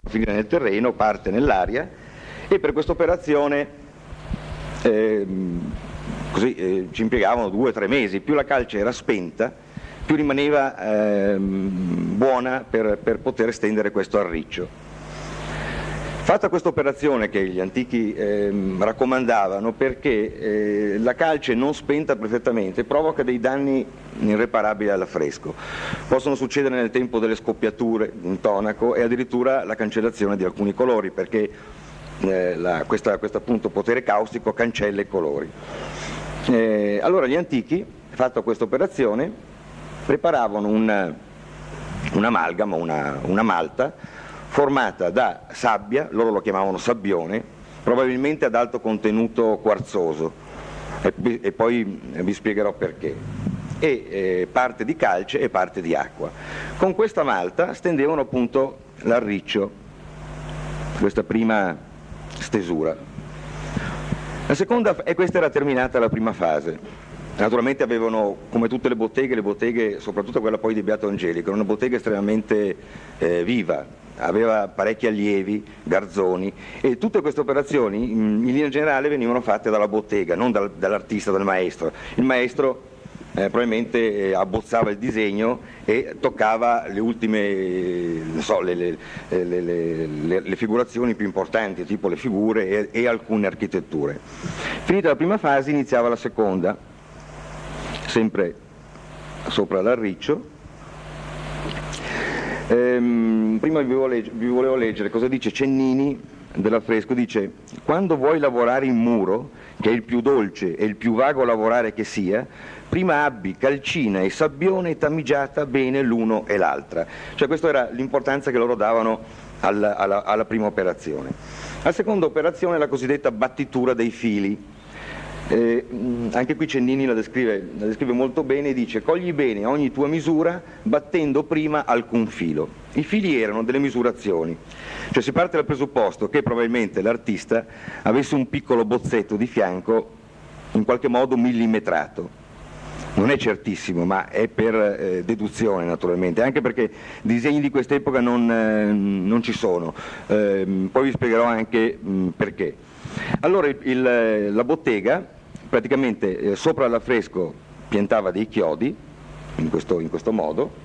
finire nel terreno, parte nell'aria, e per questa operazione ci impiegavano 2 o 3 mesi. Più la calce era spenta, più rimaneva buona per poter stendere questo arriccio. Fatta questa operazione, che gli antichi raccomandavano, perché la calce non spenta perfettamente provoca dei danni irreparabili all'affresco. Possono succedere nel tempo delle scoppiature d'intonaco e addirittura la cancellazione di alcuni colori, perché questo appunto potere caustico cancella i colori. Allora gli antichi, fatta questa operazione, preparavano un'amalgama, una malta formata da sabbia, loro lo chiamavano sabbione, probabilmente ad alto contenuto quarzoso, e poi vi spiegherò perché, e parte di calce e parte di acqua. Con questa malta stendevano appunto l'arriccio, questa prima stesura. La seconda, e questa era terminata la prima fase. Naturalmente avevano, come tutte le botteghe, soprattutto quella poi di Beato Angelico, era una bottega estremamente viva, aveva parecchi allievi, garzoni, e tutte queste operazioni in linea generale venivano fatte dalla bottega, non dall'artista, dal maestro. Il maestro probabilmente abbozzava il disegno e toccava le ultime, non so, le figurazioni più importanti, tipo le figure e alcune architetture. Finita la prima fase iniziava la seconda, sempre sopra l'arriccio. Prima vi volevo leggere cosa dice Cennini dell'affresco. Dice: quando vuoi lavorare in muro, che è il più dolce e il più vago lavorare che sia, prima abbi calcina e sabbione tamigiata bene l'uno e l'altra. Cioè questa era l'importanza che loro davano alla prima operazione. La seconda operazione è la cosiddetta battitura dei fili. Anche qui Cennini la descrive molto bene e dice: cogli bene ogni tua misura battendo prima alcun filo. I fili erano delle misurazioni, cioè si parte dal presupposto che probabilmente l'artista avesse un piccolo bozzetto di fianco in qualche modo millimetrato. Non è certissimo, ma è per deduzione naturalmente, anche perché disegni di quest'epoca non ci sono. Poi vi spiegherò anche perché. Allora la bottega praticamente sopra l'affresco piantava dei chiodi in questo modo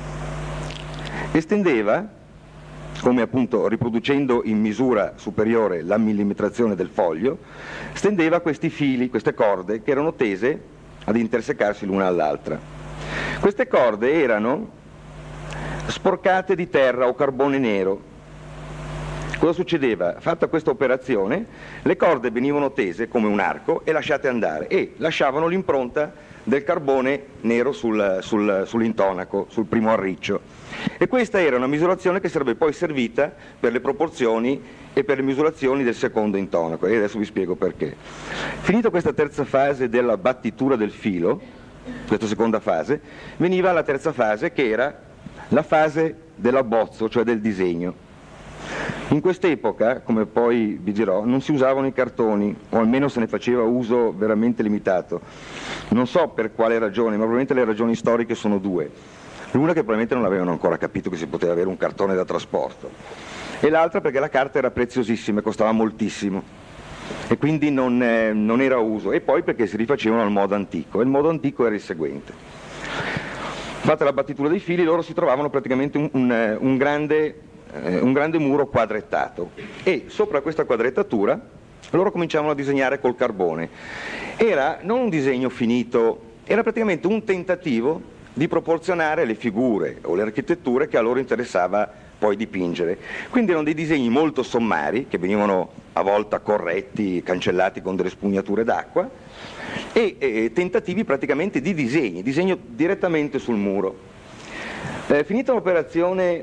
e stendeva, come appunto riproducendo in misura superiore la millimetrazione del foglio, stendeva questi fili, queste corde che erano tese ad intersecarsi l'una all'altra. Queste corde erano sporcate di terra o carbone nero. Cosa succedeva? Fatta questa operazione, le corde venivano tese come un arco e lasciate andare, e lasciavano l'impronta del carbone nero sull'intonaco, sul primo arriccio. E questa era una misurazione che sarebbe poi servita per le proporzioni e per le misurazioni del secondo intonaco, e adesso vi spiego perché. Finita questa terza fase della battitura del filo, questa seconda fase, veniva la terza fase, che era la fase dell'abbozzo, cioè del disegno. In quest'epoca, come poi vi dirò, non si usavano i cartoni, o almeno se ne faceva uso veramente limitato. Non so per quale ragione, ma probabilmente le ragioni storiche sono due. L'una, che probabilmente non avevano ancora capito che si poteva avere un cartone da trasporto, e l'altra perché la carta era preziosissima e costava moltissimo, e quindi non era uso, e poi perché si rifacevano al modo antico, e il modo antico era il seguente. Fatta la battitura dei fili, loro si trovavano praticamente un grande muro quadrettato, e sopra questa quadrettatura loro cominciavano a disegnare col carbone. Era non un disegno finito, era praticamente un tentativo di proporzionare le figure o le architetture che a loro interessava poi dipingere. Quindi erano dei disegni molto sommari, che venivano a volta corretti, cancellati con delle spugnature d'acqua, e tentativi praticamente di disegno direttamente sul muro. Finita l'operazione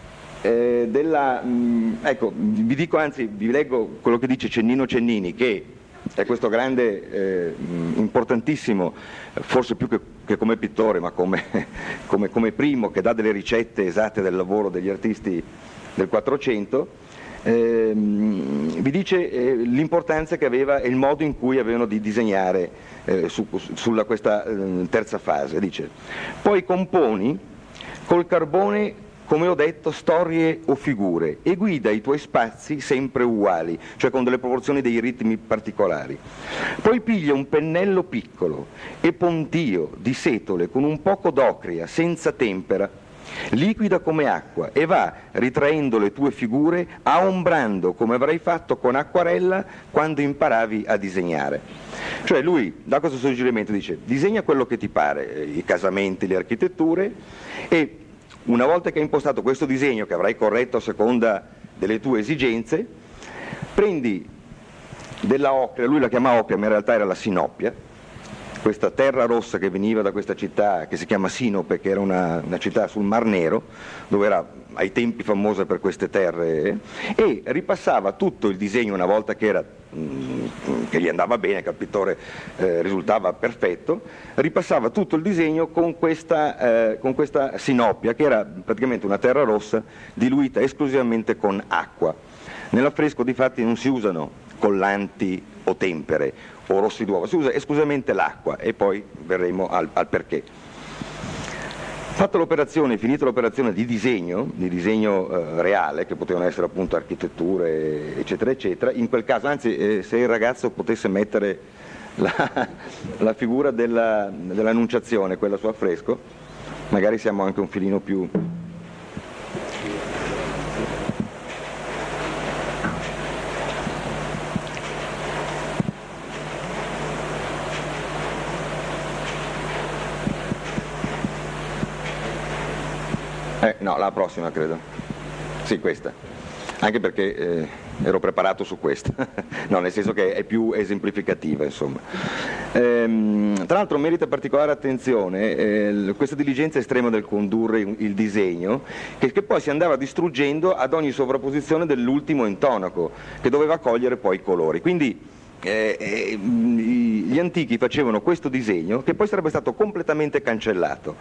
ecco, vi dico, anzi vi leggo quello che dice Cennino Cennini, che è questo grande, importantissimo, forse più che come pittore, ma come primo, che dà delle ricette esatte del lavoro degli artisti del Quattrocento. Vi dice l'importanza che aveva e il modo in cui avevano di disegnare sulla questa terza fase. Dice: poi componi col carbone come ho detto, storie o figure e guida i tuoi spazi sempre uguali, cioè con delle proporzioni, dei ritmi particolari. Poi piglia un pennello piccolo e pontio di setole con un poco d'ocria, senza tempera, liquida come acqua e va ritraendo le tue figure, aombrando come avrai fatto con acquarella quando imparavi a disegnare. Cioè lui dà questo suggerimento, dice: disegna quello che ti pare, i casamenti, le architetture, e una volta che hai impostato questo disegno che avrai corretto a seconda delle tue esigenze, prendi della ocra, lui la chiama ocra ma in realtà era la sinopia, questa terra rossa che veniva da questa città che si chiama Sinope, che era una città sul Mar Nero, dove era ai tempi famosa per queste terre, e ripassava tutto il disegno una volta che gli andava bene, che al pittore risultava perfetto, ripassava tutto il disegno con questa sinopia, che era praticamente una terra rossa diluita esclusivamente con acqua. Nell'affresco difatti non si usano collanti o tempere o rossi d'uovo, si usa esclusivamente l'acqua, e poi verremo al perché. Fatta l'operazione, finita l'operazione di disegno reale, che potevano essere appunto architetture eccetera eccetera, in quel caso, anzi se il ragazzo potesse mettere la figura dell'Annunciazione, quella su affresco, magari siamo anche un filino più... No, la prossima credo. Sì, questa. Anche perché ero preparato su questa. No, nel senso che è più esemplificativa, insomma. Tra l'altro merita particolare attenzione questa diligenza estrema del condurre il disegno, che poi si andava distruggendo ad ogni sovrapposizione dell'ultimo intonaco, che doveva cogliere poi i colori. Quindi gli antichi facevano questo disegno che poi sarebbe stato completamente cancellato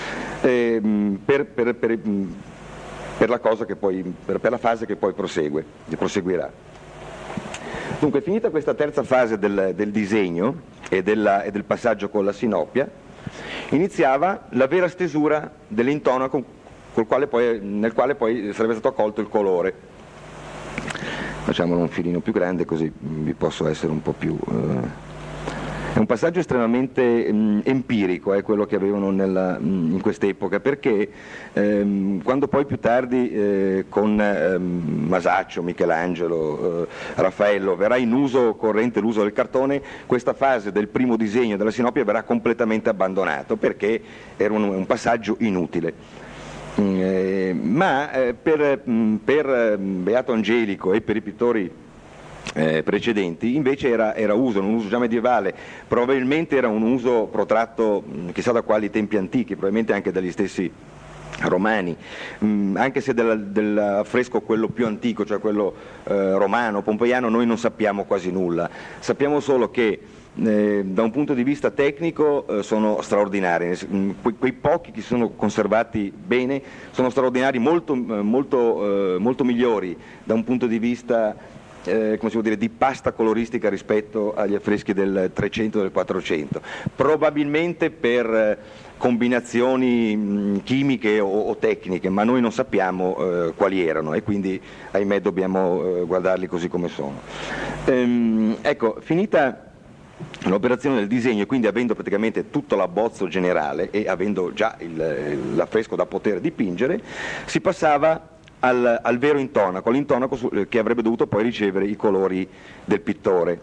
per la cosa che poi, per la fase che poi proseguirà. Dunque, finita questa terza fase del disegno e del passaggio con la sinopia, iniziava la vera stesura dell'intonaco nel quale poi sarebbe stato accolto il colore. Facciamolo un filino più grande così vi posso essere un po' più... È un passaggio estremamente empirico, è quello che avevano in quest'epoca, perché quando poi più tardi con Masaccio, Michelangelo, Raffaello verrà in uso corrente l'uso del cartone, questa fase del primo disegno della sinopia verrà completamente abbandonato perché era un passaggio inutile. Ma per Beato Angelico e per i pittori precedenti invece era un uso già medievale, probabilmente era un uso protratto chissà da quali tempi antichi, probabilmente anche dagli stessi romani, anche se dell'affresco quello più antico, cioè quello romano, pompeiano, noi non sappiamo quasi nulla, sappiamo solo che da un punto di vista tecnico sono straordinari, quei pochi che sono conservati bene sono straordinari, molto migliori da un punto di vista come si può dire, di pasta coloristica rispetto agli affreschi del 300 e del 400, probabilmente per combinazioni chimiche o tecniche, ma noi non sappiamo quali erano e quindi ahimè dobbiamo guardarli così come sono. Ecco, finita l'operazione del disegno e quindi avendo praticamente tutto l'abbozzo generale e avendo già l'affresco da poter dipingere, si passava al vero intonaco, all'intonaco che avrebbe dovuto poi ricevere i colori del pittore.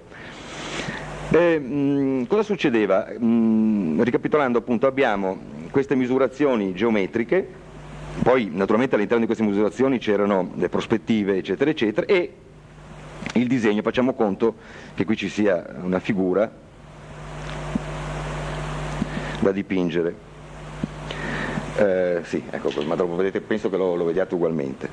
Cosa succedeva? Ricapitolando, appunto, abbiamo queste misurazioni geometriche, poi naturalmente all'interno di queste misurazioni c'erano le prospettive eccetera eccetera, e il disegno, facciamo conto che qui ci sia una figura da dipingere. Sì, ecco, ma dopo vedete, penso che lo vediate ugualmente.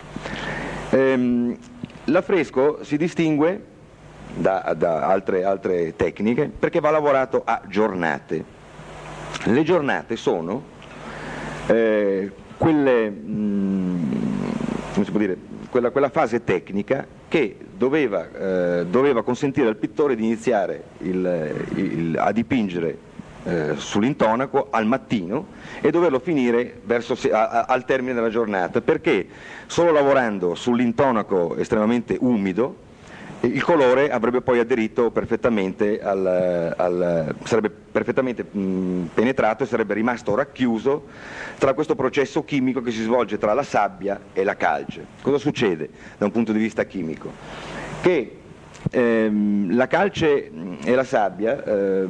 L'affresco si distingue da altre tecniche perché va lavorato a giornate. Le giornate sono quelle, come si può dire, quella fase tecnica che doveva consentire al pittore di iniziare a dipingere sull'intonaco al mattino e doverlo finire al termine della giornata, perché solo lavorando sull'intonaco estremamente umido il colore avrebbe poi aderito perfettamente, sarebbe perfettamente penetrato e sarebbe rimasto racchiuso tra questo processo chimico che si svolge tra la sabbia e la calce. Cosa succede da un punto di vista chimico? Che la calce e la sabbia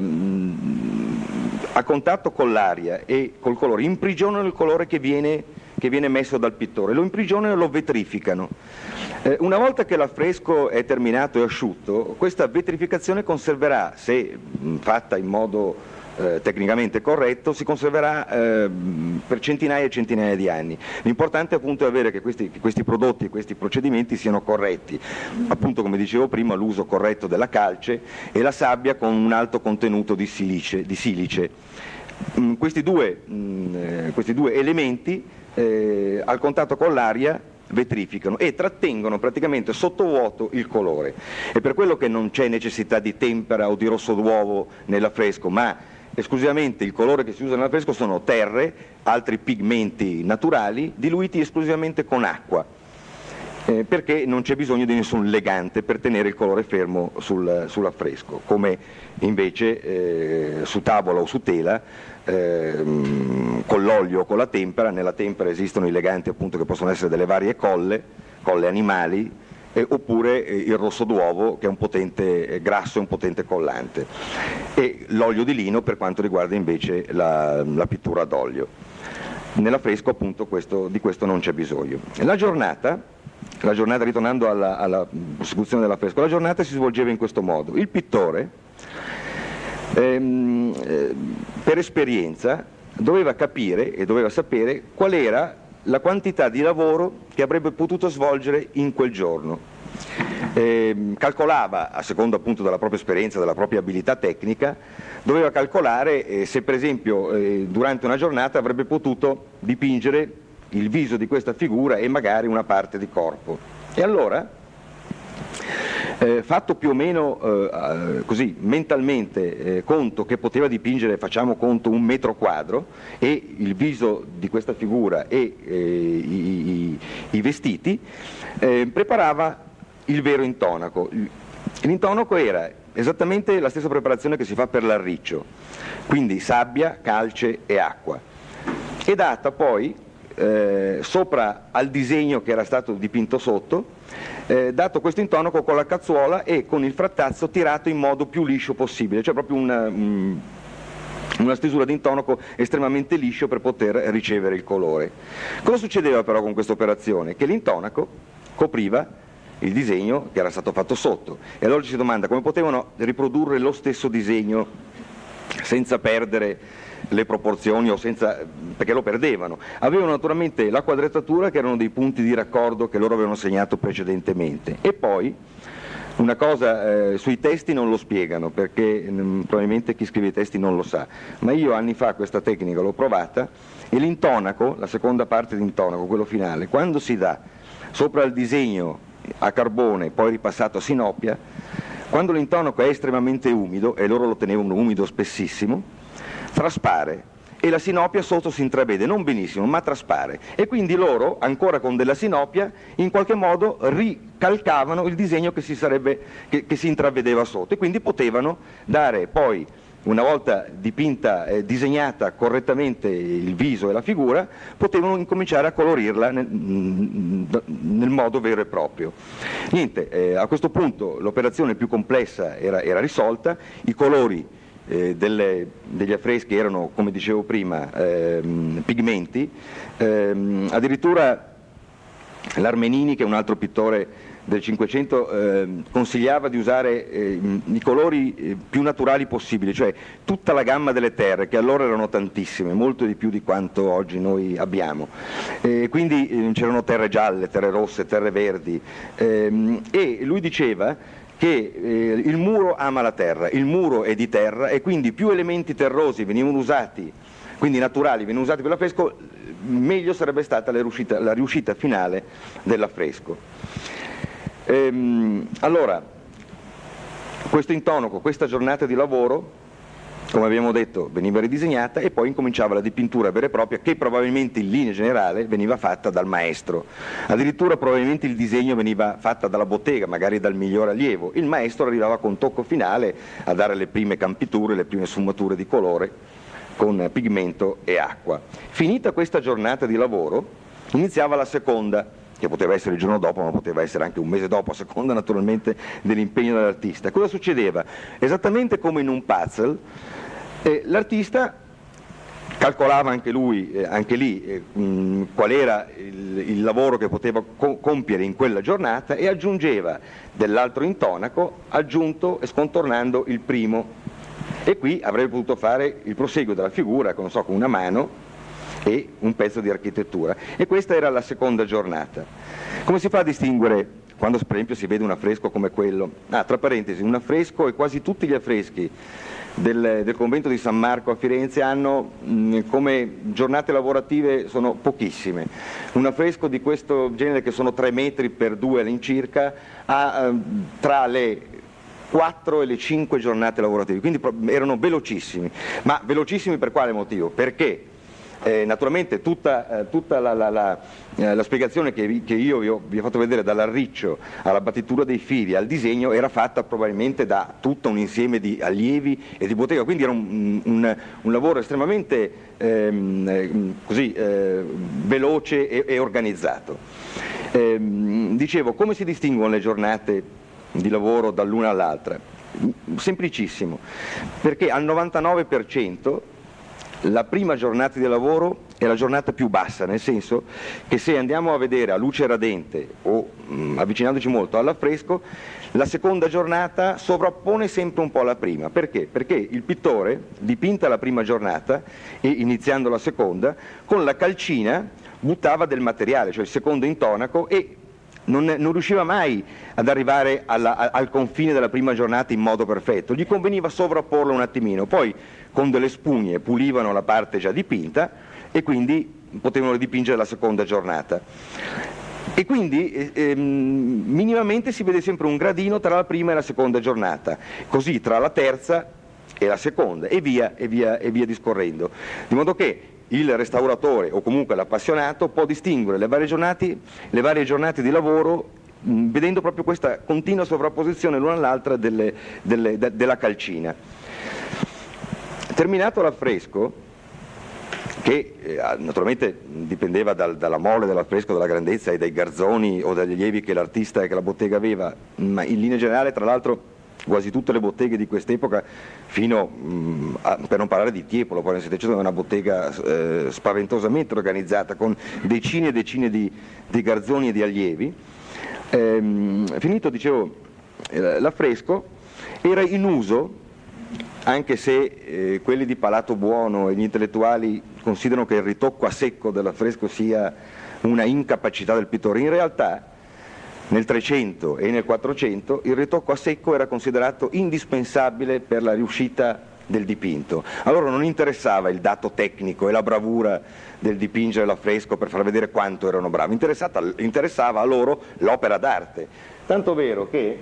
a contatto con l'aria e col colore imprigionano il colore che viene messo dal pittore, lo imprigionano e lo vetrificano. Una volta che l'affresco è terminato e asciutto, questa vetrificazione conserverà, se fatta in modo tecnicamente corretto, si conserverà per centinaia e centinaia di anni. L'importante appunto è avere che questi prodotti e questi procedimenti siano corretti, appunto come dicevo prima l'uso corretto della calce e la sabbia con un alto contenuto di silice. Questi due elementi al contatto con l'aria vetrificano e trattengono praticamente sottovuoto il colore. È per quello che non c'è necessità di tempera o di rosso d'uovo nell'affresco, ma esclusivamente il colore che si usa nell'affresco sono terre, altri pigmenti naturali diluiti esclusivamente con acqua, perché non c'è bisogno di nessun legante per tenere il colore fermo sull'affresco, come invece su tavola o su tela con l'olio o con la tempera. Nella tempera esistono i leganti appunto che possono essere delle varie colle animali, oppure il rosso d'uovo che è un potente grasso e un potente collante, e l'olio di lino per quanto riguarda invece la pittura d'olio. Nell'affresco appunto di questo non c'è bisogno. La giornata, ritornando alla prosecuzione dell'affresco, la giornata si svolgeva in questo modo. Il pittore per esperienza doveva capire e doveva sapere qual era la quantità di lavoro che avrebbe potuto svolgere in quel giorno. Calcolava, a seconda appunto della propria esperienza, della propria abilità tecnica, doveva calcolare se per esempio durante una giornata avrebbe potuto dipingere il viso di questa figura e magari una parte di corpo. E allora, fatto più o meno così mentalmente conto che poteva dipingere, facciamo conto, 1 metro quadro, e il viso di questa figura e i vestiti, preparava il vero intonaco. L'intonaco era esattamente la stessa preparazione che si fa per l'arriccio, quindi sabbia, calce e acqua, e data poi sopra al disegno che era stato dipinto sotto, dato questo intonaco con la cazzuola e con il frattazzo tirato in modo più liscio possibile, cioè proprio una stesura di intonaco estremamente liscio per poter ricevere il colore. Cosa succedeva però con questa operazione? Che l'intonaco copriva il disegno che era stato fatto sotto, e allora ci si domanda come potevano riprodurre lo stesso disegno senza perdere le proporzioni perché lo perdevano. Avevano naturalmente la quadratura, che erano dei punti di raccordo che loro avevano segnato precedentemente, e poi una cosa sui testi non lo spiegano, perché probabilmente chi scrive i testi non lo sa, ma io anni fa questa tecnica l'ho provata, e l'intonaco, la seconda parte di intonaco, quello finale, quando si dà sopra il disegno a carbone poi ripassato a sinopia, quando l'intonaco è estremamente umido, e loro lo tenevano umido spessissimo, traspare, e la sinopia sotto si intravede, non benissimo, ma traspare, e quindi loro, ancora con della sinopia, in qualche modo ricalcavano il disegno che si intravedeva sotto, e quindi potevano dare poi, una volta disegnata correttamente il viso e la figura, potevano incominciare a colorirla nel modo vero e proprio. Niente, a questo punto l'operazione più complessa era risolta, i colori degli affreschi erano, come dicevo prima, pigmenti, addirittura l'Armenini, che è un altro pittore del Cinquecento, consigliava di usare i colori più naturali possibili, cioè tutta la gamma delle terre, che allora erano tantissime, molto di più di quanto oggi noi abbiamo, quindi c'erano terre gialle, terre rosse, terre verdi, e lui diceva che il muro ama la terra, il muro è di terra, e quindi più elementi terrosi venivano usati, quindi naturali, venivano usati per l'affresco, meglio sarebbe stata la riuscita finale dell'affresco. Allora, questo intonaco, questa giornata di lavoro come abbiamo detto, veniva ridisegnata e poi incominciava la dipintura vera e propria, che probabilmente in linea generale veniva fatta dal maestro. Addirittura probabilmente il disegno veniva fatta dalla bottega, magari dal miglior allievo. Il maestro arrivava con tocco finale a dare le prime campiture, le prime sfumature di colore con pigmento e acqua. Finita questa giornata di lavoro, iniziava la seconda, che poteva essere il giorno dopo, ma poteva essere anche un mese dopo, a seconda naturalmente dell'impegno dell'artista. Cosa succedeva? Esattamente come in un puzzle, l'artista calcolava anche lui, anche lì, qual era il lavoro che poteva compiere in quella giornata e aggiungeva dell'altro intonaco, aggiunto e scontornando il primo. E qui avrebbe potuto fare il proseguo della figura, non so, con una mano e un pezzo di architettura. E questa era la seconda giornata. Come si fa a distinguere quando per esempio si vede un affresco come quello? Tra parentesi, un affresco e quasi tutti gli affreschi del convento di San Marco a Firenze hanno come giornate lavorative sono pochissime. Un affresco di questo genere, che sono 3 metri per 2 all'incirca, ha tra le 4 e le 5 giornate lavorative, quindi erano velocissimi. Ma velocissimi per quale motivo? Perché naturalmente tutta la spiegazione che io vi ho fatto vedere, dall'arriccio alla battitura dei fili al disegno, era fatta probabilmente da tutto un insieme di allievi e di bottega, quindi era un lavoro estremamente veloce e organizzato. Dicevo, come si distinguono le giornate di lavoro dall'una all'altra? Semplicissimo, perché al 99% la prima giornata di lavoro è la giornata più bassa, nel senso che se andiamo a vedere a luce radente o avvicinandoci molto all'affresco, la seconda giornata sovrappone sempre un po' la prima. Perché? Perché il pittore, dipinta la prima giornata e iniziando la seconda, con la calcina buttava del materiale, cioè il secondo intonaco, e non riusciva mai ad arrivare al confine della prima giornata in modo perfetto, gli conveniva sovrapporlo un attimino, poi con delle spugne pulivano la parte già dipinta e quindi potevano ridipingere la seconda giornata. E quindi minimamente si vede sempre un gradino tra la prima e la seconda giornata, così tra la terza e la seconda, e via discorrendo, di modo che il restauratore o comunque l'appassionato può distinguere le varie giornate di lavoro vedendo proprio questa continua sovrapposizione l'una all'altra della calcina. Terminato l'affresco, che naturalmente dipendeva dalla mole dell'affresco, dalla grandezza e dai garzoni o dagli allievi che l'artista e che la bottega aveva, ma in linea generale, tra l'altro, quasi tutte le botteghe di quest'epoca, fino per non parlare di Tiepolo, poi nel Settecento è una bottega spaventosamente organizzata con decine e decine di garzoni e di allievi. Finito, dicevo, l'affresco era in uso, anche se quelli di palato buono e gli intellettuali considerano che il ritocco a secco dell'affresco sia una incapacità del pittore. In realtà nel 300 e nel 400 il ritocco a secco era considerato indispensabile per la riuscita del dipinto. A loro non interessava il dato tecnico e la bravura del dipingere l'affresco per far vedere quanto erano bravi, interessava a loro l'opera d'arte. Tanto vero che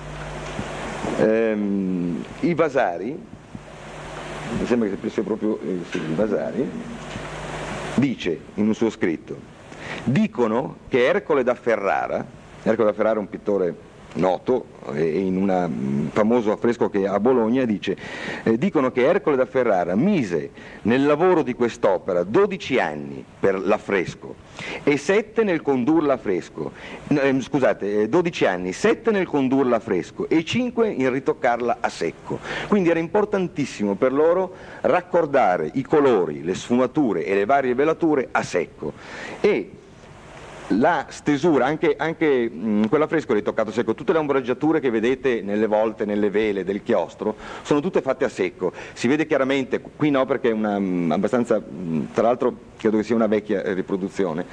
i Vasari, mi sembra che sia proprio i Vasari, dice in un suo scritto: dicono che Ercole da Ferrara è un pittore noto, in un famoso affresco che ha a Bologna, dice dicono che Ercole da Ferrara mise nel lavoro di quest'opera 12 anni per l'affresco e 7 nel condurla l'affresco, 12 anni, 7 nel condurla a fresco e 5 in ritoccarla a secco. Quindi era importantissimo per loro raccordare i colori, le sfumature e le varie velature a secco, e la stesura, anche quell'affresco è ritoccato a secco. Tutte le ombreggiature che vedete nelle volte, nelle vele del chiostro, sono tutte fatte a secco. Si vede chiaramente, qui no perché è abbastanza, tra l'altro credo che sia una vecchia riproduzione,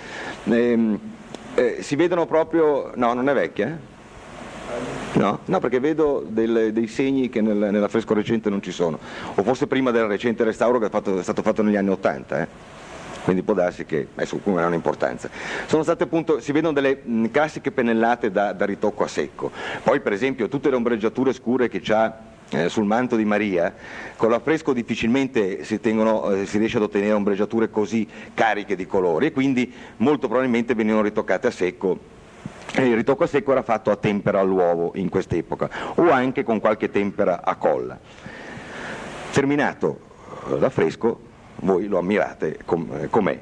si vedono proprio, no, non è vecchia? No, perché vedo dei segni che nell'affresco recente non ci sono, o forse prima del recente restauro che è stato fatto negli anni '80, quindi può darsi che adesso non ha un'importanza. Sono state appunto, si vedono delle classiche pennellate da ritocco a secco. Poi per esempio tutte le ombreggiature scure che c'ha sul manto di Maria, con l'affresco difficilmente si riesce ad ottenere ombreggiature così cariche di colori, e quindi molto probabilmente venivano ritoccate a secco. Il ritocco a secco era fatto a tempera all'uovo in quest'epoca, o anche con qualche tempera a colla. Terminato l'affresco, voi lo ammirate com'è.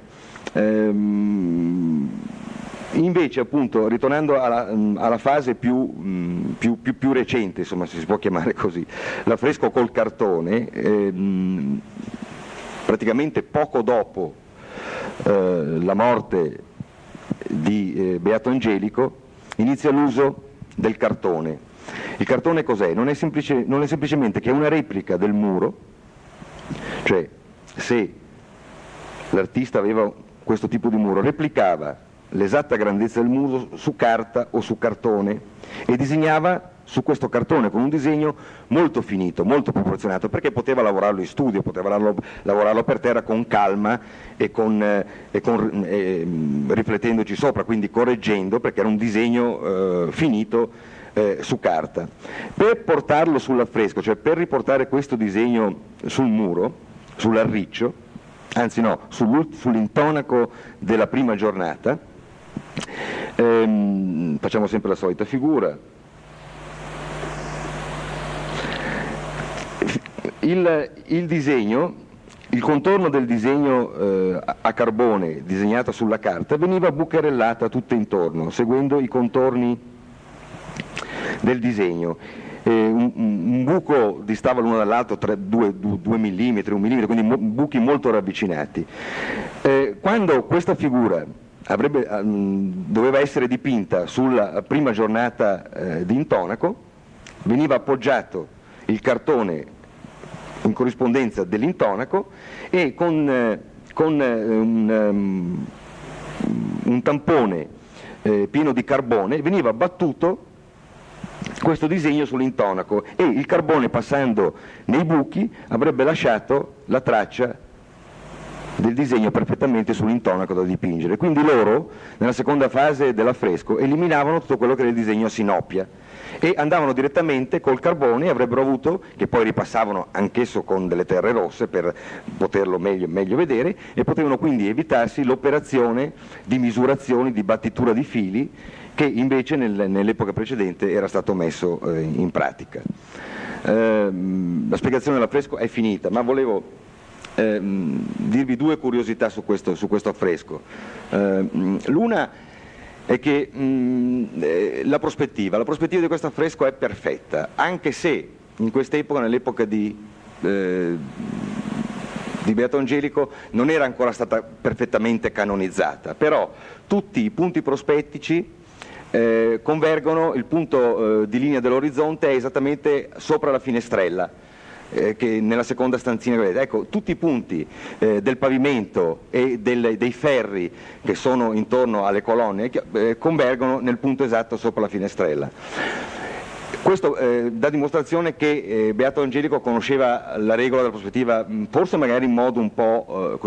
Invece, appunto, ritornando alla fase più recente, insomma, se si può chiamare così, l'affresco col cartone, praticamente poco dopo la morte di Beato Angelico, inizia l'uso del cartone. Il cartone cos'è? Non è semplicemente che è una replica del muro, cioè se l'artista aveva questo tipo di muro, replicava l'esatta grandezza del muro su carta o su cartone e disegnava su questo cartone con un disegno molto finito, molto proporzionato, perché poteva lavorarlo in studio, poteva lavorarlo per terra con calma e riflettendoci sopra, quindi correggendo, perché era un disegno finito su carta. Per portarlo sull'affresco, cioè per riportare questo disegno sul muro, sull'arriccio, anzi no, sull'intonaco della prima giornata, facciamo sempre la solita figura. Il disegno, il contorno del disegno a carbone disegnato sulla carta veniva bucherellata tutta intorno, seguendo i contorni del disegno. Un buco distava l'uno dall'altro 2 mm, 1 mm, quindi buchi molto ravvicinati. Quando questa figura doveva essere dipinta sulla prima giornata di intonaco, veniva appoggiato il cartone in corrispondenza dell'intonaco e con un tampone pieno di carbone veniva battuto questo disegno sull'intonaco, e il carbone, passando nei buchi, avrebbe lasciato la traccia del disegno perfettamente sull'intonaco da dipingere. Quindi loro, nella seconda fase dell'affresco, eliminavano tutto quello che era il disegno a sinopia e andavano direttamente col carbone, e avrebbero avuto, che poi ripassavano anch'esso con delle terre rosse per poterlo meglio vedere, e potevano quindi evitarsi l'operazione di misurazioni, di battitura di fili, che invece nell'epoca precedente era stato messo in pratica. La spiegazione dell'affresco è finita, ma volevo dirvi due curiosità su questo affresco. L'una è che la prospettiva di questo affresco è perfetta, anche se in quest'epoca, nell'epoca di Beato Angelico, non era ancora stata perfettamente canonizzata, però tutti i punti prospettici convergono, il punto di linea dell'orizzonte è esattamente sopra la finestrella, che nella seconda stanzina vedete. Ecco, tutti i punti del pavimento e dei ferri che sono intorno alle colonne convergono nel punto esatto sopra la finestrella. Questo dà dimostrazione che Beato Angelico conosceva la regola della prospettiva, forse magari in modo un po'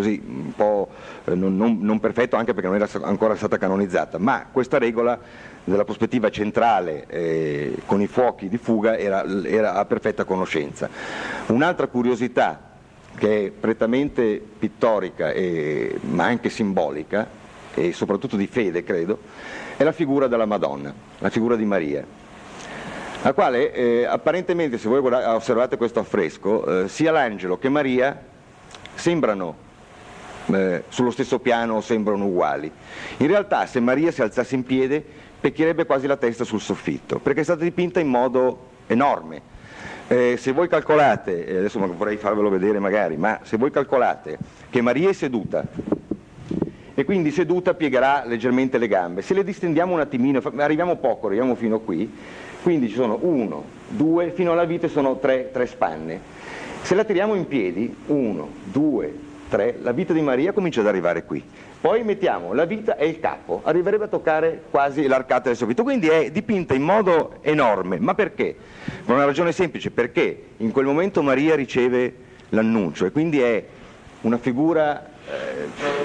non perfetto, anche perché non era ancora stata canonizzata, ma questa regola della prospettiva centrale con i fuochi di fuga era a perfetta conoscenza. Un'altra curiosità, che è prettamente pittorica ma anche simbolica, e soprattutto di fede, credo, è la figura della Madonna, la figura di Maria, la quale apparentemente, se voi osservate questo affresco, sia l'angelo che Maria sembrano sullo stesso piano, sembrano uguali. In realtà, se Maria si alzasse in piede, pecchierebbe quasi la testa sul soffitto, perché è stata dipinta in modo enorme. Se voi calcolate, adesso vorrei farvelo vedere magari, ma se voi calcolate che Maria è seduta, e quindi seduta piegherà leggermente le gambe, se le distendiamo un attimino, arriviamo fino a qui, quindi ci sono 1, 2, fino alla vite sono 3 spanne. Se la tiriamo in piedi, 1, 2, 3, la vita di Maria comincia ad arrivare qui. Poi mettiamo la vita e il capo, arriverebbe a toccare quasi l'arcata del soffitto, quindi è dipinta in modo enorme. Ma perché? Per una ragione semplice, perché in quel momento Maria riceve l'annuncio, e quindi è una figura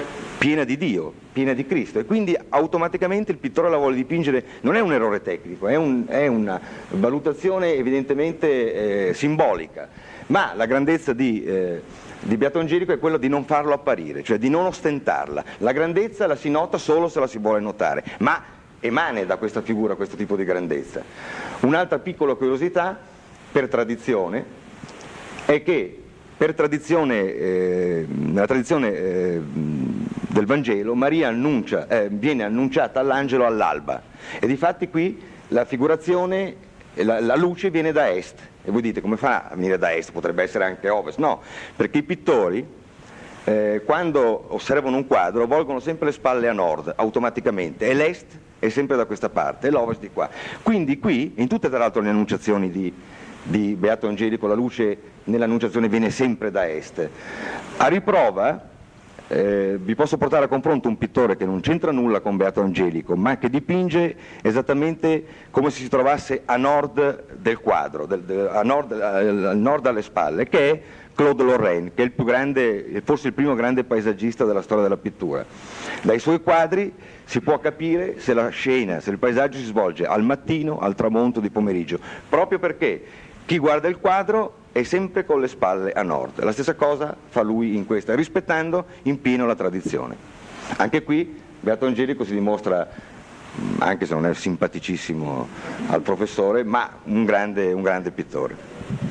piena di Dio, piena di Cristo, e quindi automaticamente il pittore la vuole dipingere. Non è un errore tecnico, è una valutazione evidentemente simbolica, ma la grandezza di Beato Angelico è quello di non farlo apparire, cioè di non ostentarla. La grandezza la si nota solo se la si vuole notare, ma emana da questa figura questo tipo di grandezza. Un'altra piccola curiosità, per tradizione, è che per tradizione, nella tradizione del Vangelo, Maria viene annunciata all'angelo all'alba, e difatti qui la figurazione, la luce viene da est, e voi dite come fa a venire da est, potrebbe essere anche ovest? No, perché i pittori quando osservano un quadro volgono sempre le spalle a nord automaticamente, e l'est è sempre da questa parte e l'ovest di qua. Quindi qui, in tutte tra l'altro le annunciazioni di Beato Angelico, la luce nell'annunciazione viene sempre da est. A riprova vi posso portare a confronto un pittore che non c'entra nulla con Beato Angelico, ma che dipinge esattamente come se si trovasse a nord del quadro, al nord alle spalle, che è Claude Lorraine, che è il più grande, forse il primo grande paesaggista della storia della pittura. Dai suoi quadri si può capire se la scena, se il paesaggio si svolge al mattino, al tramonto, di pomeriggio, proprio perché chi guarda il quadro è sempre con le spalle a nord. La stessa cosa fa lui in questa, rispettando in pieno la tradizione. Anche qui Beato Angelico si dimostra, anche se non è simpaticissimo al professore, ma un grande pittore.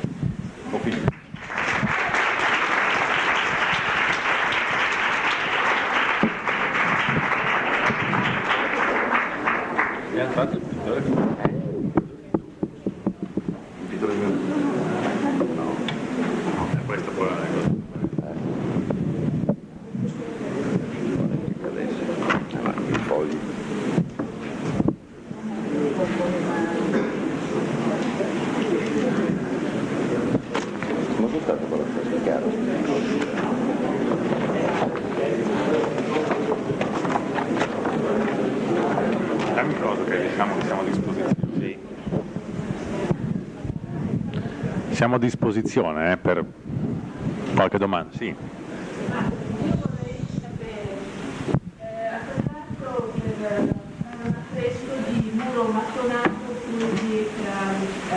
Fatto il pittore? Il pittore no, questo poi è una cosa. avanti i fogli. Come sono stato con la fresca, chiaro? Dammi cosa che diciamo che siamo a disposizione. Sì. Siamo a disposizione per qualche domanda, sì. Io vorrei sapere, a proposito per un affresco di muro mattonato di città,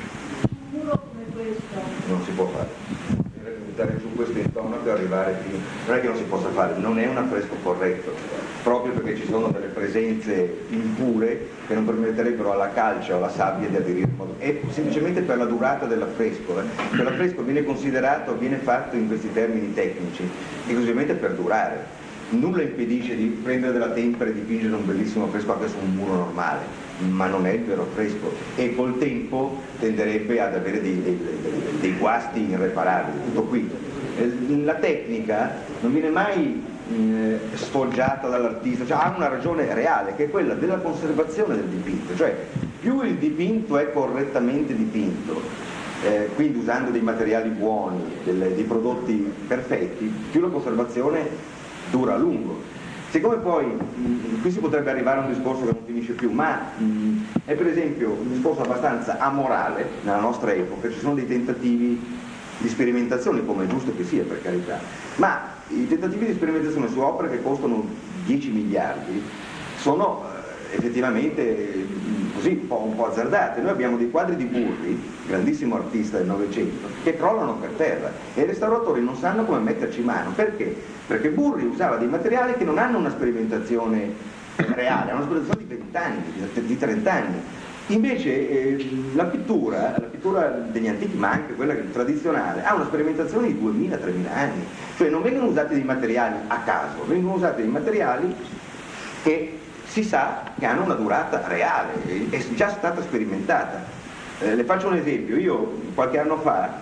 un muro come questo. Non si può fare. Bisognerebbe buttare su questo intonaco e arrivare fino. Non è che non si possa fare, non è un affresco corretto, proprio perché ci sono delle presenze impure che non permetterebbero alla calce o alla sabbia di aderire in modo. È semplicemente per la durata dell'affresco. Cioè, l'affresco viene considerato, viene fatto in questi termini tecnici, esclusivamente per durare. Nulla impedisce di prendere della tempera e dipingere un bellissimo affresco anche su un muro normale, ma non è il vero affresco, e col tempo tenderebbe ad avere dei guasti irreparabili. Tutto qui. La tecnica non viene mai sfoggiata dall'artista, cioè ha una ragione reale, che è quella della conservazione del dipinto, cioè più il dipinto è correttamente dipinto, quindi usando dei materiali buoni, dei prodotti perfetti, più la conservazione dura a lungo. Siccome poi qui si potrebbe arrivare a un discorso che non finisce più, ma è per esempio un discorso abbastanza amorale nella nostra epoca, ci sono dei tentativi di sperimentazione, come è giusto che sia, per carità, ma i tentativi di sperimentazione su opere che costano 10 miliardi sono effettivamente così un po' azzardate. Noi abbiamo dei quadri di Burri, grandissimo artista del Novecento, che crollano per terra e i restauratori non sanno come metterci mano. Perché? Perché Burri usava dei materiali che non hanno una sperimentazione reale, hanno una sperimentazione di 20 anni, di 30 anni. Invece la pittura degli antichi, ma anche quella tradizionale, ha una sperimentazione di 2000-3000 anni, cioè non vengono usati dei materiali a caso, vengono usati dei materiali che si sa che hanno una durata reale, è già stata sperimentata. Le faccio un esempio: io qualche anno fa,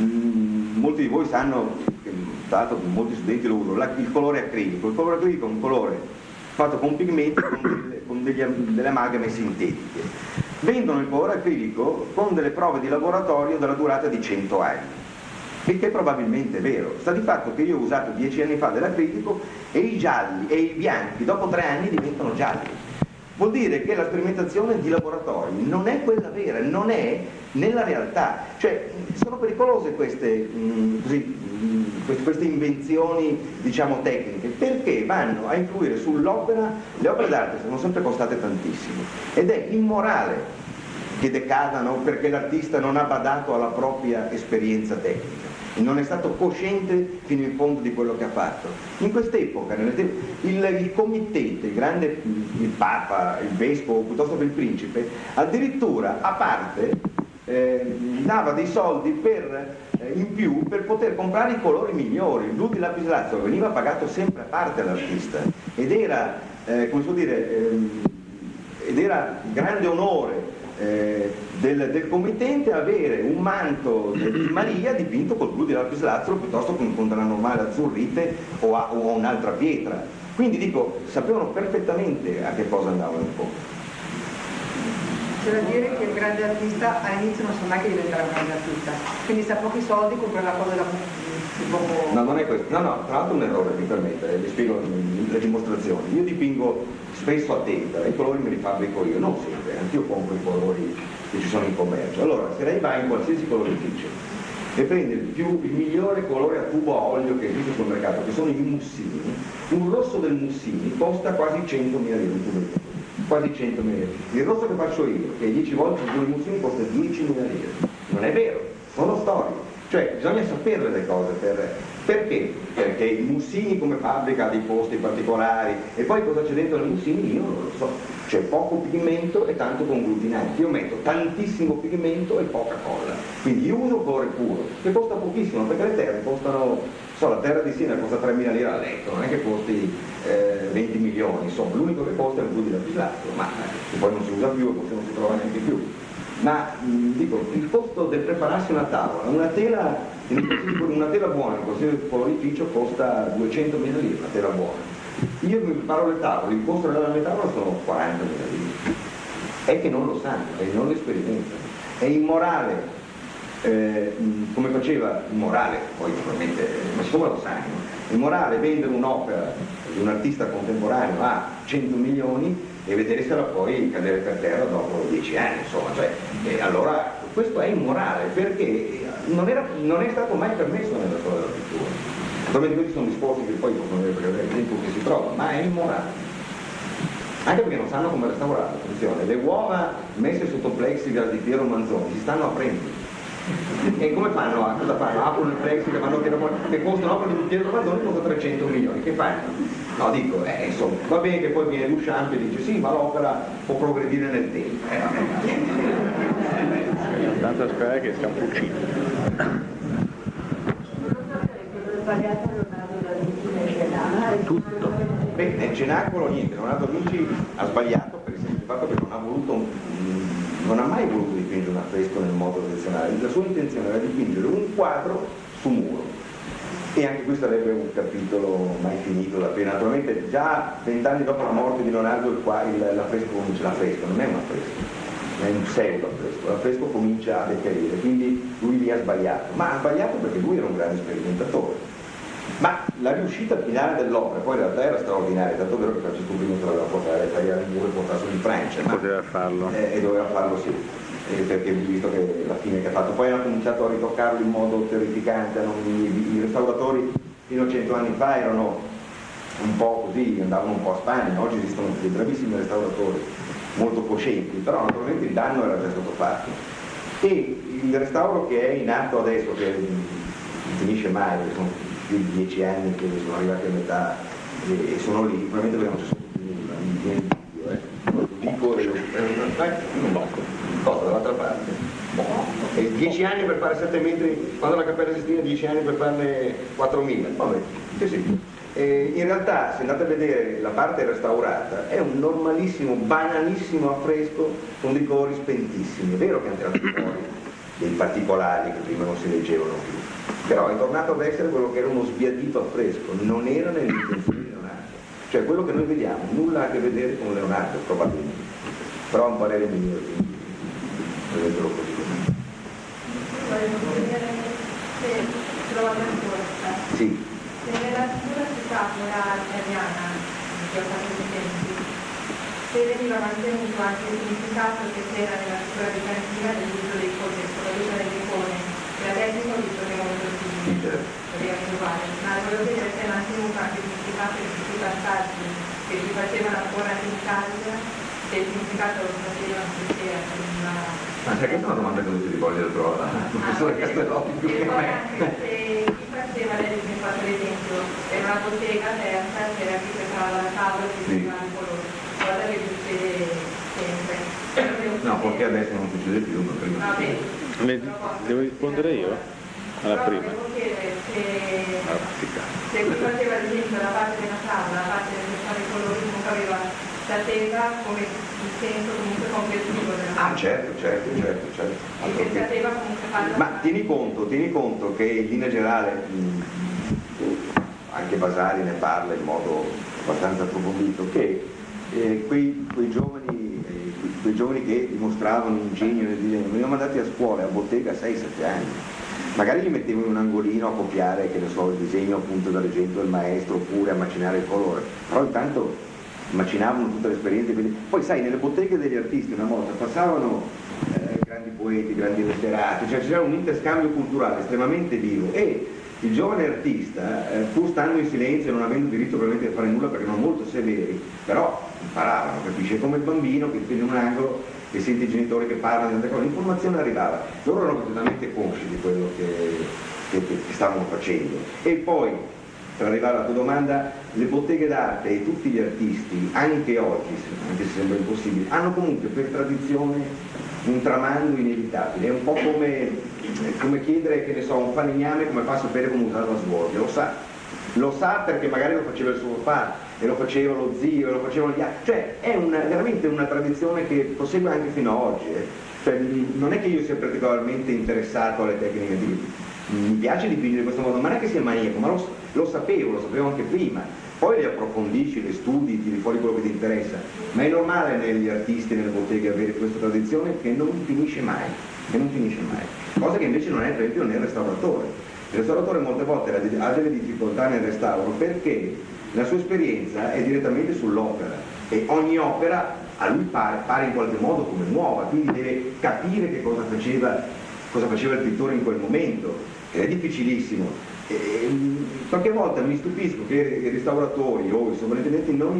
molti di voi sanno, tra l'altro molti studenti lo usano, il colore acrilico. Il colore acrilico è un colore fatto con pigmenti, con delle amalgame sintetiche. Vendono il colore acrilico con delle prove di laboratorio della durata di 100 anni, il che probabilmente è vero. Sta di fatto che io ho usato 10 anni fa dell'acrilico e i gialli e i bianchi dopo 3 anni diventano gialli. Vuol dire che la sperimentazione di laboratorio non è quella vera, non è nella realtà. Cioè sono pericolose queste queste invenzioni diciamo tecniche, perché vanno a influire sull'opera. Le opere d'arte sono sempre costate tantissimo ed è immorale che decadano perché l'artista non ha badato alla propria esperienza tecnica, non è stato cosciente fino in fondo di quello che ha fatto. In quest'epoca il committente, il Papa, il Vescovo, piuttosto che il Principe, addirittura a parte dava dei soldi in più per poter comprare i colori migliori. Il blu di lapislazzo veniva pagato sempre a parte all'artista ed era, come si può dire, ed era grande onore del committente avere un manto di Maria dipinto col blu di lapislazzolo piuttosto che con della normale azzurrite o un'altra pietra. Quindi dico, sapevano perfettamente a che cosa andavano incontro. C'è da dire che il grande artista all'inizio non sa mai che diventerà un grande artista, quindi se ha pochi soldi compra la cosa da poco. No, non è questo. No, tra l'altro è un errore, mi permette, vi spiego le dimostrazioni. Io dipingo spesso a tempera, i colori me li fabbrico io, non sempre, anch'io compro i colori che ci sono in commercio. Allora, se lei va in qualsiasi colorificio e prende il migliore colore a tubo a olio che esiste sul mercato, che sono i Mussini, un rosso del Mussini costa quasi 100.000 lire, un tubo di colore. Quasi 100.000 lire. Il rosso che faccio io, che è 10 volte il due Mussini, costa 10.000 lire. Non è vero, sono storie. Cioè bisogna sapere le cose perché? Perché il Mussini come fabbrica ha dei costi particolari e poi cosa c'è dentro nel Mussini io non lo so. C'è poco pigmento e tanto conglutinante. Io metto tantissimo pigmento e poca colla. Quindi io uso colore puro, che costa pochissimo, perché le terre costano, la terra di Siena costa 3.000 lire al letto, non è che costi 20 milioni, insomma, l'unico che costa è il blu di lapislazzo, ma che poi non si usa più e forse non si trova neanche più. Ma dico, il costo del prepararsi una tavola, una tela buona in qualsiasi colorificio costa 200.000 lire, una tela buona. Io mi preparo le tavole, il costo della mia tavola sono 40.000 lire. È che non lo sanno, e non lo sperimentano. È immorale, come faceva, immorale, poi probabilmente, ma siccome lo sanno, è immorale vendere un'opera di un artista contemporaneo a 100 milioni e vedersela poi cadere per terra dopo 10 anni, insomma, cioè, allora questo è immorale perché non è stato mai permesso nella storia della pittura. Naturalmente questi sono discorsi che poi possono avere il tempo che si trova, ma è immorale. Anche perché non sanno come restaurare, attenzione, le uova messe sotto plexiglass di Piero Manzoni si stanno aprendo. E come fanno? Cosa fanno? Aprono il plexiglass, fanno che costano opere di Piero Manzoni, costa 300 milioni, che fanno? No, dico, insomma, va bene che poi viene Duchamp e dice sì, ma l'opera può progredire nel tempo. Tanto a sperare che sia un fucile. Tutto. Beh, nel Cenacolo niente, Leonardo da Vinci ha sbagliato per il semplice fatto che non ha mai voluto dipingere un affresco nel modo tradizionale. La sua intenzione era dipingere un quadro su muro. E anche questo sarebbe un capitolo mai finito da pena. Naturalmente già 20 anni dopo la morte di Leonardo l'affresco comincia, l'affresco non è un affresco, è un pseudo affresco, l'affresco comincia a deperire, quindi lui lì ha sbagliato, ma ha sbagliato perché lui era un grande sperimentatore. Ma la riuscita finale dell'opera poi in realtà era straordinaria, tanto vero che Francesco I se l'aveva portato tagliare il muro e portarlo in Francia, ma poteva farlo. E doveva farlo sì, perché visto che la fine che ha fatto, poi hanno cominciato a ritoccarlo in modo terrificante, i restauratori fino a 100 anni fa erano un po' così, andavano un po' a Spagna, oggi esistono dei bravissimi restauratori molto coscienti, però naturalmente il danno era già stato fatto. E il restauro che è in atto adesso, che non finisce mai, perché sono più di 10 anni che sono arrivati a metà e sono lì, probabilmente perché non c'è stato più nulla, mi viene il dubbio, cosa dall'altra parte. E 10 anni per fare 7 metri, quando la Cappella Sistina 10 anni per farne 4.000, vabbè, sì. In realtà se andate a vedere la parte restaurata è un normalissimo, banalissimo affresco con dei colori spentissimi. È vero che hanno tirato fuori dei particolari che prima non si leggevano più, però è tornato ad essere quello che era uno sbiadito affresco, non era nelle intenzioni di Leonardo. Cioè quello che noi vediamo nulla ha a che vedere con Leonardo, probabilmente, però è un parere mio, quindi vedetelo così. Volevo vedere se trovate ancora. Sì. Se nella pittura metafora italiana, che ho fatto dei tempi, se veniva mantenuto anche il significato che c'era nella pittura bizantina dell'uso dei colori, dell'uso delle icone, e adesso ho visto che è molto simile. praticamente uguale, ma volevo chiedere se mantenuto anche il significato di tutti i passaggi che si facevano ancora in Italia, se il significato lo facevano piacere. Ma sai, questa è una domanda che dovete rivolgere però al professore Castellotti più che e a poi me. anche se chi faceva, lei mi ha fatto l'esempio, era una bottega aperta, c'era chi preparava la tavola e si faceva il colore, cosa che succede sempre. No, perché adesso non succede più, ma prima Va bene. Devo rispondere io? Alla prima. Devo chiedere se chi faceva ad esempio la parte della tavola, la parte del fare i colori, comunque aveva sapeva come il senso comunque complessivo della certo. che sapeva comunque farlo. Ma tieni conto che in linea generale anche Vasari ne parla in modo abbastanza approfondito, che quei giovani che dimostravano ingegno nel disegno venivano mandati a scuola, a bottega a 6-7 anni. Magari li mettevano in un angolino a copiare, che ne so, il disegno appunto da leggendo del maestro, oppure a macinare il colore, però intanto macinavano tutte le esperienze. Poi sai, nelle botteghe degli artisti una volta passavano grandi poeti, grandi letterati, cioè c'era un interscambio culturale estremamente vivo, e il giovane artista, pur stando in silenzio e non avendo diritto probabilmente di fare nulla perché erano molto severi, però imparavano, capisce? Come il bambino che in un angolo e sente i genitori che parlano di tante cose, l'informazione arrivava, loro erano completamente consci di quello che stavano facendo. E poi, per arrivare alla tua domanda, le botteghe d'arte e tutti gli artisti, anche oggi, anche se sembra impossibile, hanno comunque per tradizione un tramando inevitabile. È un po' come chiedere, che ne so, un falegname come fa a sapere come usare la svolta, lo sa perché magari lo faceva il suo papà, e lo faceva lo zio, e lo facevano gli altri, cioè è veramente una tradizione che prosegue anche fino ad oggi. Cioè, non è che io sia particolarmente interessato alle tecniche mi piace dipingere in questo modo, ma non è che sia maniaco, ma lo sapevo anche prima, poi le approfondisci, le studi, tiri fuori quello che ti interessa, ma è normale negli artisti, nelle botteghe, avere questa tradizione che non finisce mai, cosa che invece non è per esempio nel restauratore. Il restauratore molte volte ha delle difficoltà nel restauro perché la sua esperienza è direttamente sull'opera, e ogni opera a lui pare in qualche modo come nuova, quindi deve capire che cosa faceva il pittore in quel momento, ed è difficilissimo. Qualche volta mi stupisco che i restauratori o i sovrintendenti non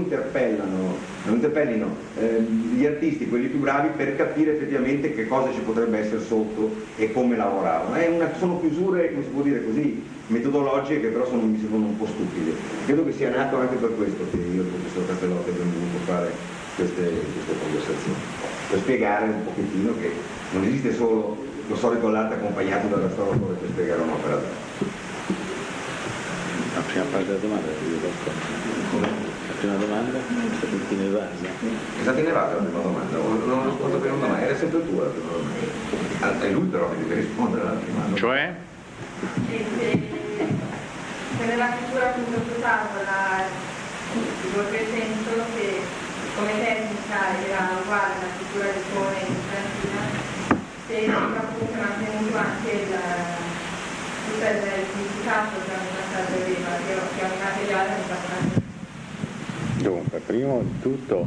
interpellino gli artisti, quelli più bravi, per capire effettivamente che cosa ci potrebbe essere sotto e come lavoravano. Sono chiusure, come si può dire così, metodologiche, che però mi sembrano un po' stupide. Credo che sia nato anche per questo che io e il professor Castellotti abbiamo voluto fare queste conversazioni, per spiegare un pochettino che non esiste solo lo solito latte accompagnato dal restauratore per spiegare un'opera d'arte. La prima parte della domanda la prima domanda è stata inevasa. È stata inevasa la prima domanda, non ho risposto per una domanda, era sempre tua la prima domanda. È lui però che deve rispondere alla prima domanda. Cioè? Se nella pittura appunto usava il senso che come tecnica era uguale alla pittura di Cone in Bizantina, se appunto mantenuto anche il significato che ogni passaggio aveva, che ogni materiale è passaggio. Dunque, prima di tutto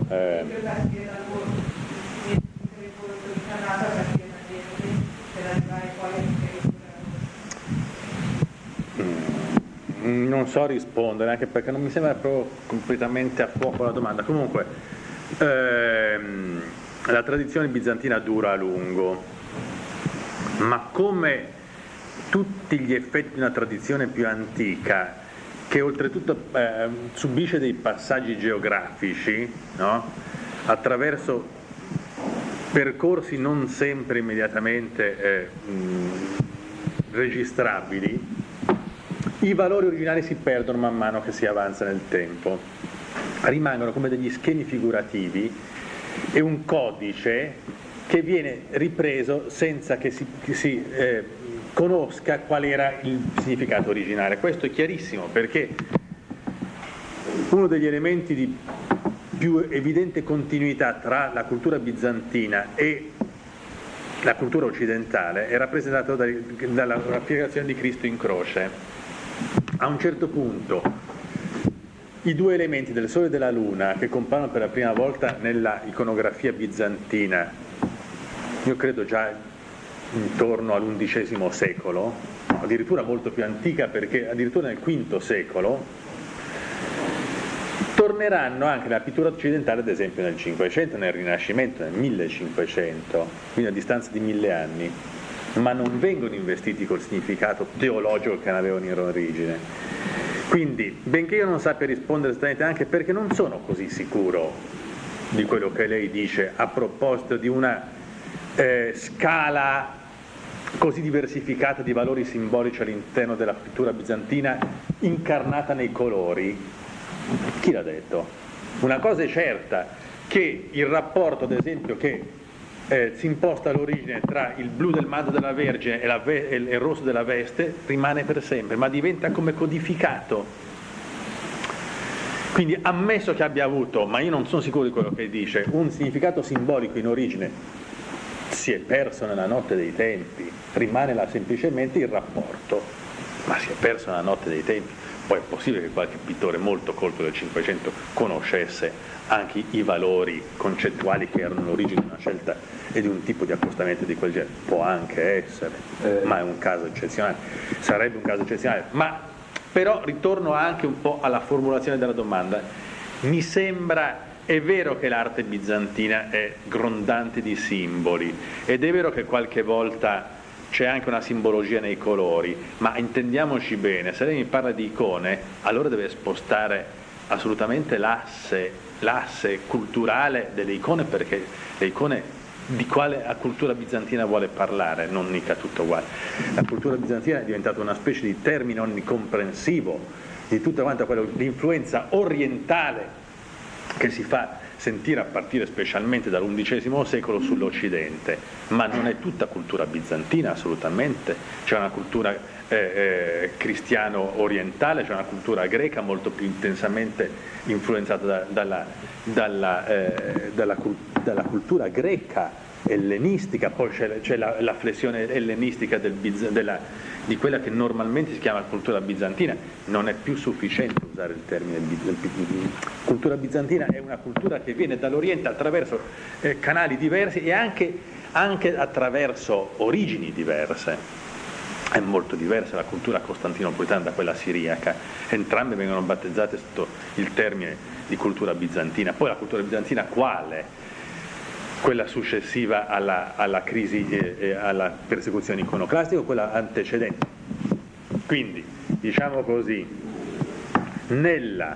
non so rispondere, anche perché non mi sembra proprio completamente a fuoco la domanda. Comunque la tradizione bizantina dura a lungo, ma come tutti gli effetti di una tradizione più antica, che oltretutto subisce dei passaggi geografici, no? Attraverso percorsi non sempre immediatamente registrabili, i valori originali si perdono man mano che si avanza nel tempo, rimangono come degli schemi figurativi e un codice che viene ripreso senza che si conosca qual era il significato originale. Questo è chiarissimo, perché uno degli elementi di più evidente continuità tra la cultura bizantina e la cultura occidentale è rappresentato dalla raffigurazione di Cristo in croce. A un certo punto i due elementi del Sole e della Luna, che compaiono per la prima volta nella iconografia bizantina, io credo già intorno all'undicesimo secolo, addirittura molto più antica, perché addirittura nel V secolo torneranno anche nella pittura occidentale, ad esempio nel Cinquecento, nel Rinascimento, nel 1500, quindi a distanza di 1000 anni, ma non vengono investiti col significato teologico che ne avevano in origine. Quindi, benché io non sappia rispondere esattamente, anche perché non sono così sicuro di quello che lei dice a proposito di una scala così diversificata di valori simbolici all'interno della pittura bizantina incarnata nei colori. Chi l'ha detto? Una cosa è certa, che il rapporto, ad esempio, che si imposta all'origine tra il blu del manto della Vergine e il rosso della veste rimane per sempre, ma diventa come codificato. Quindi, ammesso che abbia avuto, ma io non sono sicuro di quello che dice, un significato simbolico in origine, si è perso nella notte dei tempi, rimane là semplicemente il rapporto, ma si è perso nella notte dei tempi. Poi è possibile che qualche pittore molto colto del Cinquecento conoscesse anche i valori concettuali che erano l'origine di una scelta e di un tipo di accostamento di quel genere. Può anche essere, ma è un caso eccezionale, sarebbe un caso eccezionale. Ma però ritorno anche un po' alla formulazione della domanda. Mi sembra, è vero che l'arte bizantina è grondante di simboli, ed è vero che qualche volta c'è anche una simbologia nei colori, ma intendiamoci bene, se lei mi parla di icone, allora deve spostare assolutamente l'asse culturale delle icone, perché le icone di quale la cultura bizantina vuole parlare, non mica tutto uguale. La cultura bizantina è diventata una specie di termine onnicomprensivo di tutta quanta l'influenza orientale che si fa sentire a partire specialmente dall'undicesimo secolo sull'Occidente, ma non è tutta cultura bizantina, assolutamente. C'è una cultura cristiano-orientale, c'è una cultura greca molto più intensamente influenzata dalla cultura greca ellenistica, poi c'è la flessione ellenistica di quella che normalmente si chiama cultura bizantina. Non è più sufficiente usare il termine cultura bizantina, è una cultura che viene dall'Oriente attraverso canali diversi e anche attraverso origini diverse. È molto diversa la cultura costantinopolitana da quella siriaca, entrambe vengono battezzate sotto il termine di cultura bizantina. Poi la cultura bizantina quale? Quella successiva alla crisi e alla persecuzione iconoclastica o quella antecedente? Quindi, diciamo così, nella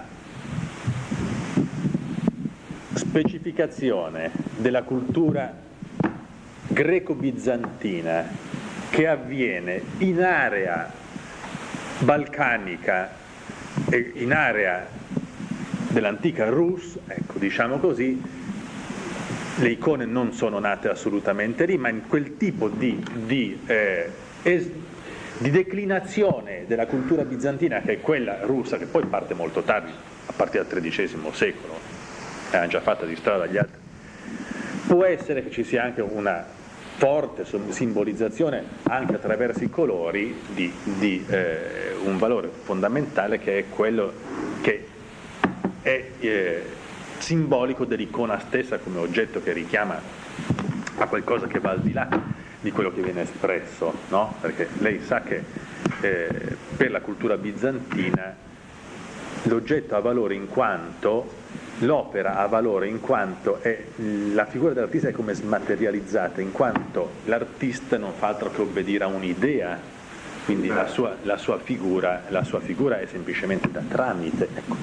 specificazione della cultura greco-bizantina che avviene in area balcanica e in area dell'antica Rus, ecco, diciamo così, le icone non sono nate assolutamente lì, ma in quel tipo di declinazione della cultura bizantina, che è quella russa, che poi parte molto tardi, a partire dal XIII secolo, era già fatta di strada dagli altri. Può essere che ci sia anche una forte simbolizzazione anche attraverso i colori di un valore fondamentale, che è quello che è simbolico dell'icona stessa come oggetto che richiama a qualcosa che va al di là di quello che viene espresso, no? Perché lei sa che per la cultura bizantina l'oggetto ha valore in quanto, l'opera ha valore in quanto la figura dell'artista è come smaterializzata, in quanto l'artista non fa altro che obbedire a un'idea, quindi la sua figura è semplicemente da tramite. Ecco.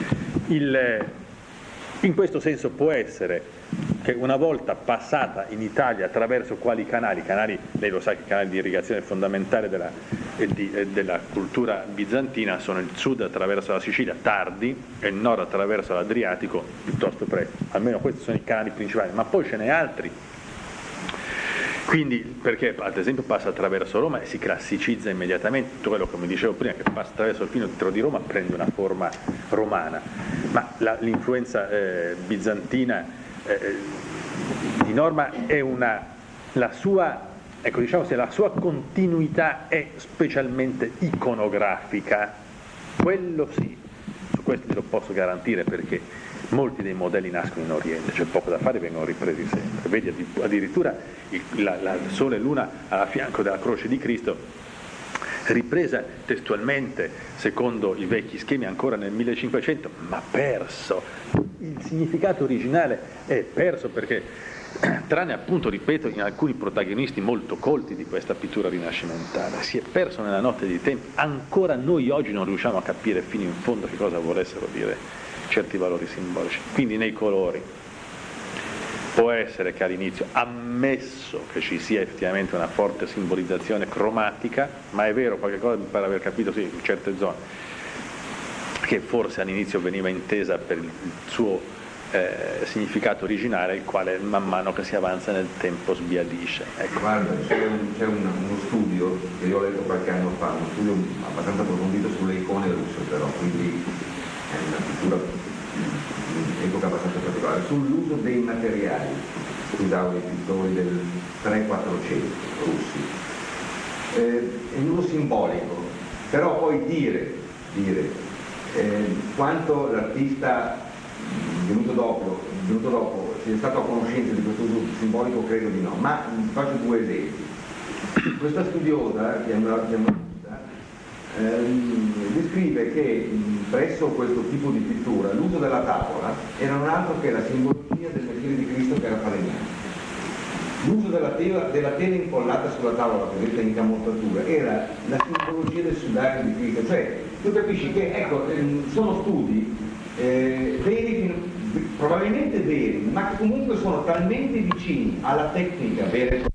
In questo senso può essere che una volta passata in Italia attraverso quali canali, lei lo sa che i canali di irrigazione fondamentale della cultura bizantina sono il sud attraverso la Sicilia tardi e il nord attraverso l'Adriatico piuttosto presto, almeno questi sono i canali principali, ma poi ce n'è altri. Quindi, perché ad esempio passa attraverso Roma e si classicizza immediatamente, tutto quello che mi dicevo prima, che passa attraverso il Finotero di Roma prende una forma romana, ma l'influenza bizantina di norma è la sua continuità è specialmente iconografica, quello sì, su questo te lo posso garantire, perché molti dei modelli nascono in Oriente, c'è poco da fare, vengono ripresi sempre. Vedi addirittura il Sole e Luna alla fianco della croce di Cristo ripresa testualmente secondo i vecchi schemi ancora nel 1500, ma perso. Il significato originale è perso perché, tranne appunto, ripeto, in alcuni protagonisti molto colti di questa pittura rinascimentale, si è perso nella notte dei tempi. Ancora noi oggi non riusciamo a capire fino in fondo che cosa volessero dire certi valori simbolici. Quindi nei colori può essere che all'inizio, ammesso che ci sia effettivamente una forte simbolizzazione cromatica, ma è vero, qualche cosa mi pare aver capito, sì, in certe zone, che forse all'inizio veniva intesa per il suo significato originale, il quale man mano che si avanza nel tempo sbiadisce. Ecco. Guarda, c'è uno studio che io ho letto qualche anno fa, uno studio abbastanza approfondito sulle icone russe, però, quindi è una pittura in epoca abbastanza particolare, sull'uso dei materiali che usavano i pittori del 300-400 russi. È un uso simbolico, però poi dire quanto l'artista venuto dopo sia stato a conoscenza di questo uso simbolico, credo di no, ma faccio due esempi. Questa studiosa, che è una descrive che presso questo tipo di pittura l'uso della tavola era non altro che la simbologia del mestiere di Cristo, che era falegname. L'uso della tela incollata sulla tavola cosiddetta incamontatura era la simbologia del sudario di Cristo. Cioè tu capisci che, ecco, sono studi veri, probabilmente veri, ma che comunque sono talmente vicini alla tecnica vera e propria